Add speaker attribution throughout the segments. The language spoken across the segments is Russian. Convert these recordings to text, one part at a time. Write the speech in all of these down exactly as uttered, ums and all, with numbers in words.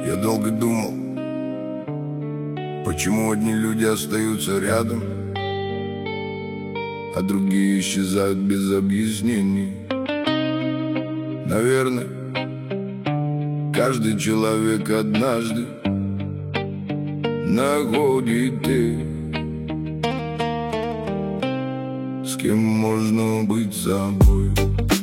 Speaker 1: Я долго думал, почему одни люди остаются рядом, а другие исчезают без объяснений. Наверное, каждый человек однажды находит ты, с кем можно быть собой.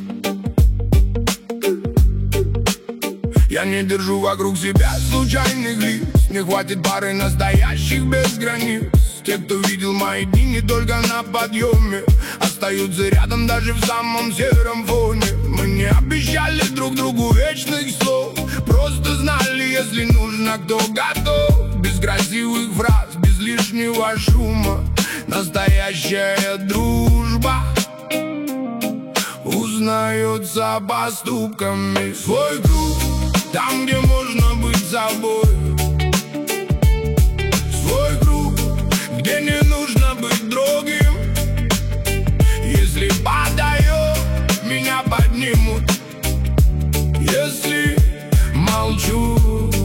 Speaker 1: Я не держу вокруг себя случайных лиц, не хватит пары настоящих без границ. Те, кто видел мои дни не только на подъеме, остаются рядом даже в самом сером фоне. Мы не обещали друг другу вечных слов, просто знали, если нужно, кто готов. Без красивых фраз, без лишнего шума. Настоящая дружба узнается поступками. Свой круг, там, где можно быть собой. Свой круг, где не нужно быть другим. Если падаю, меня поднимут. Если молчу,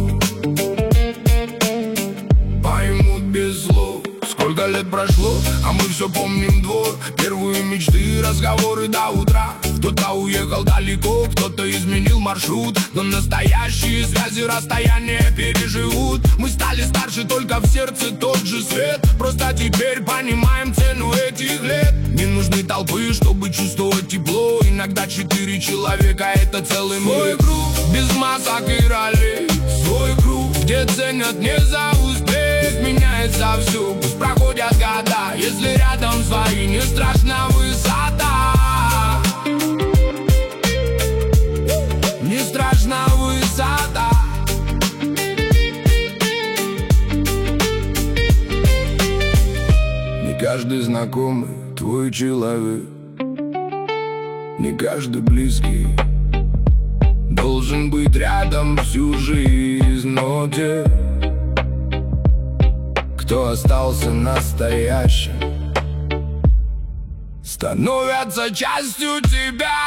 Speaker 1: поймут без слов. Сколько лет прошло, а мы все помним двор. Первые мечты, разговоры до утра. Кто-то уехал далеко, кто-то изменил маршрут, но настоящие связи расстояния переживут. Мы стали старше, только в сердце тот же свет. Просто теперь понимаем цену этих лет. Не нужны толпы, чтобы чувствовать тепло. Иногда четыре человека — это целый мир. Свой круг, без масок и ролей. Свой круг, где ценят не за успех. Меняется все, пусть проходят года. Если рядом свои, не страшна высота. Не страшна высота. Не каждый знакомый твой человек, не каждый близкий должен быть рядом всю жизнь. Но те, кто остался настоящим, становятся частью тебя.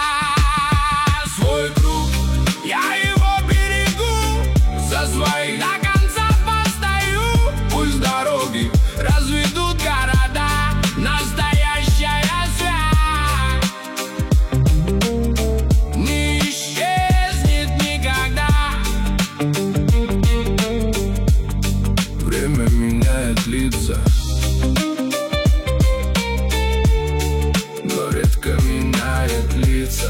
Speaker 1: Свой круг, я его берегу, за своих до конца постою. Пусть дороги разведут города, настоящая связь не исчезнет никогда. Время меняет лица, но редко меняет лица.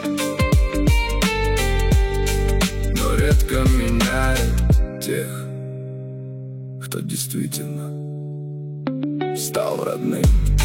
Speaker 1: Редко меняет тех, кто действительно стал родным.